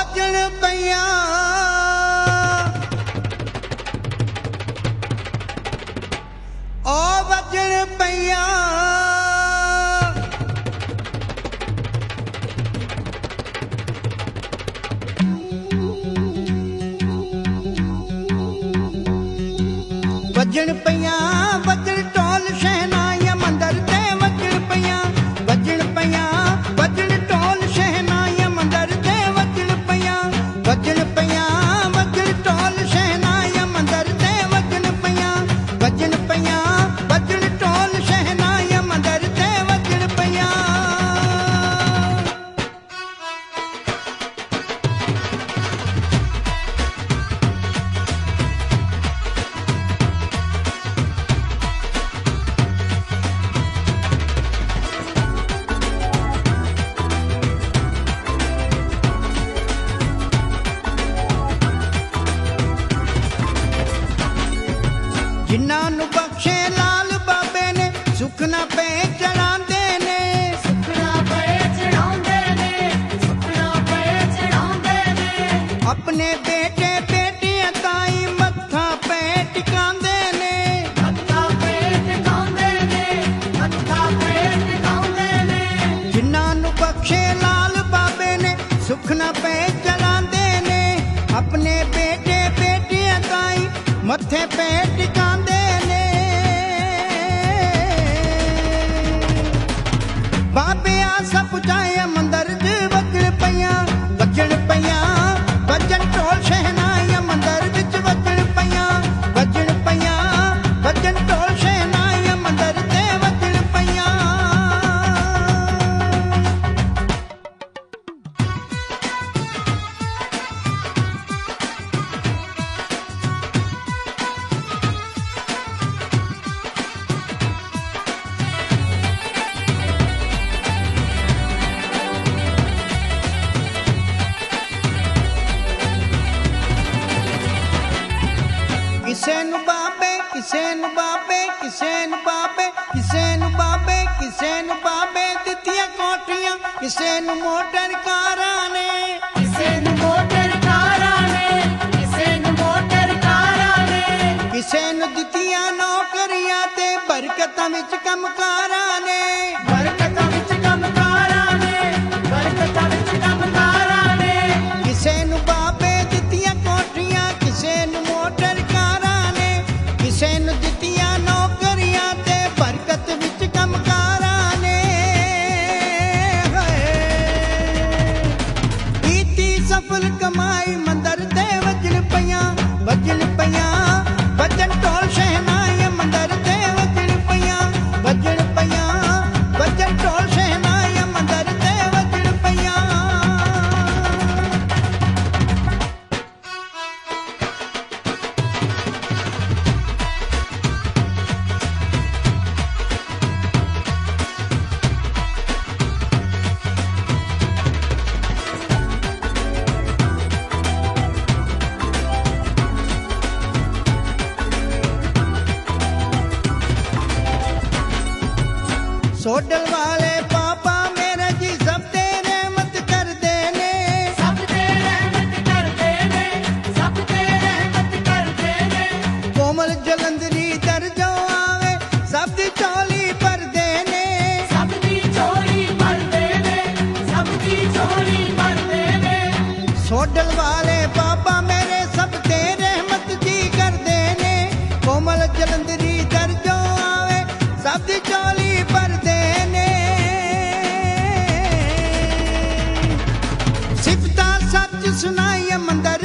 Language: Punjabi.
ਵਜਣ ਪਈਆਂ ਓ ਵਜਣ ਪਈਆਂ ਵਜਣ ਪਈਆਂ ਵਜਣ ਢੋਲ ਸ਼ਹਿਨਾਈਆਂ ਮੰਦਰ ਤੇ ਵਜਣ ਪਈਆਂ ਵਜਣ ਪਈਆਂ ਵਜਣ ਢੋਲ ਸ਼ਹਿਨਾਈਆਂ ਮੰਦਰ ਤੇ ਵਜਣ ਪਈਆਂ ਵਜਣ ਪਈਆਂ ਵਜਣ ਢੋਲ ਸ਼ਹਿਨਾਈਆਂ ਮੰਦਰ ਤੇ ਵਜਣ ਪਈਆਂ ਵਜਣ ਪਈਆਂ ਵਜਣ ਢੋਲ ਸ਼ਹਿਨਾਈਆਂ ਮੰਦਰ ਤੇ ਵਜਣ ਪਈਆਂ ਜਿਨ੍ਹਾਂ ਨੂੰ ਬਖਸ਼ੇ ਲਾਲ ਬਾਬੇ ਨੇ ਸੁੱਖ ਨਾ ਪਏ ਚੜਾਉਂਦੇ ਨੇ ਸੁੱਖ ਨਾ ਪਏ ਚੜਾਉਂਦੇ ਨੇ ਸੁੱਖ ਨਾ ਪਏ ਚੜਾਉਂਦੇ ਨੇ ਆਪਣੇ ਬੇਟੇ ਬੇਟੀਆਂ ਤਾਈ ਮੱਥਾ ਪਏ ਟਿਕਾਉਂਦੇ ਨੇ ਮੱਥਾ ਪਏ ਟਿਕਾਉਂਦੇ ਨੇ ਮੱਥਾ ਪਏ ਟਿਕਾਉਂਦੇ ਨੇ ਜਿਨ੍ਹਾਂ ਨੂੰ ਬਖਸ਼ੇ ਲਾਲ ਬਾਬੇ ਨੇ ਸੁੱਖ ਨਾ ਪਏ ਚੜਾਉਂਦੇ ਨੇ ਆਪਣੇ ਬੇਟੇ ਬੇਟੀਆਂ ਤਾਈ ਮੱਥੇ ਪਏ ਟਿਕਾਉਂਦੇ ਨੇ ਬਾਬੇ ਆ ਸਭ ਚਾਹੇ ਮੰਦਰ ਚ ਵਜਣ ਪਈਆਂ ਵਜਣ ਪਈਆਂ ਵਜਣ ਢੋਲ ਸ਼ਹਿਨਾਈਆਂ ਮੰਦਰ ਵਿੱਚ ਵਜਣ ਪਈਆਂ ਵਜਣ ਪਈਆਂ ਵਜਣ ਢੋਲ ਸ਼ਹਿਨਾਈਆਂ ਮੰਦਰ ਤੇ ਵਜਣ ਪਈਆਂ ਕਿਸੇ ਨੂੰ ਬਾਬੇ ਕਿਸੇ ਨੂੰ ਬਾਬੇ ਕਿਸੇ ਨੂੰ ਬਾਬੇ ਕਿਸੇ ਨੂੰ ਬਾਬੇ ਕਿਸੇ ਨੂੰ ਬਾਬੇ ਦਿੱਤੀਆਂ ਕੋਠੀਆਂ ਕਿਸੇ ਨੂੰ ਮੋਟਰ ਕਾਰਾਂ ਨੇ ਕਿਸੇ ਨੂੰ ਮੋਟਰ ਕਾਰਾਂ ਨੇ ਕਿਸੇ ਨੂੰ ਮੋਟਰ ਕਾਰਾਂ ਨੇ ਕਿਸੇ ਨੂੰ ਦਿੱਤੀਆਂ ਨੌਕਰੀਆਂ ਤੇ ਬਰਕਤਾਂ ਵਿੱਚ ਕੰਮਕਾਰਾਂ ਨੇ ਬਰਕਤਾਂ ਵਿੱਚ ਕੰਮਕਾਰਾਂ ਨੇ ਬਰਕਤਾਂ ਵਿੱਚ ਕੰਮਕਾਰਾਂ ਨੇ ਕਿਸੇ ਨੂੰ ਬਾਬੇ ਦਿੱਤੀਆਂ ਕੋਠੀਆਂ ਕਿਸੇ ਨੂੰ ਮੋਟਰ ਕਾਰਾਂ ਨੇ ਕਿਸੇ ਨੂੰ ਦਿੱਤੀਆਂ ਨੌਕਰੀਆਂ ਤੇ ਬਰਕਤ ਵਿੱਚ ਕੰਮਕਾਰਾਂ ਨੇ ਕੀਤੀ ਸਫਲ ਕਮਾਈ ਮੰਦਰ ਤੇ ਵਜਣ ਪਈਆਂ ਵਜਣ ਪਈਆਂ ਵਜਣ ਢੋਲ ਸ਼ਹਿਨਾਈਆਂ ਮੰਦਰ ਤੇ ਵਜਣ ਪਈਆਂ ਵਜਣ ਪਈਆਂ ਵਜਣ ਢੋਲ ਸ਼ਹਿਨਾਈਆਂ ਮੰਦਰ ਤੇ ਵਜਣ ਪਈਆਂ ਸੋਡਲ ਵਾਲੇ ਪਾਪਾ ਮੇਰੇ ਜੀ ਸਭ ਤੇ ਰਹਿਮਤ ਕਰਦੇ ਨੇ ਸਭ ਤੇ ਰਹਿਮਤ ਕਰਦੇ ਨੇ ਸਭ ਤੇ ਰਹਿਮਤ ਕਰਦੇ ਨੇ ਕੋਮਲ ਜਲੰਧਰੀ ਦਰ ਜੋ ਆਵੇ ਸਭ ਦੀ ਝੋਲੀ ਭਰਦੇ ਨੇ ਸਭ ਦੀ ਝੋਲੀ ਭਰਦੇ ਨੇ ਸਭ ਦੀ ਝੋਲੀ ਭਰਦੇ ਨੇ ਸੋਡਲ ਵਾਲੇ ਪਾਪਾ ਮੇਰੇ ਸਭ ਤੇ ਰਹਿਮਤ ਜੀ ਕਰਦੇ ਨੇ ਕੋਮਲ ਜਲੰਧਰੀ ਦਰ ਜੋ ਆਵੇ ਸਭ ਦੀ ਝੋਲੀ ਭਰਦੇ ਨੇ ਸਿਫਤਾਂ ਸੱਚ ਸੁਣਾਈਏ ਮੰਦਰ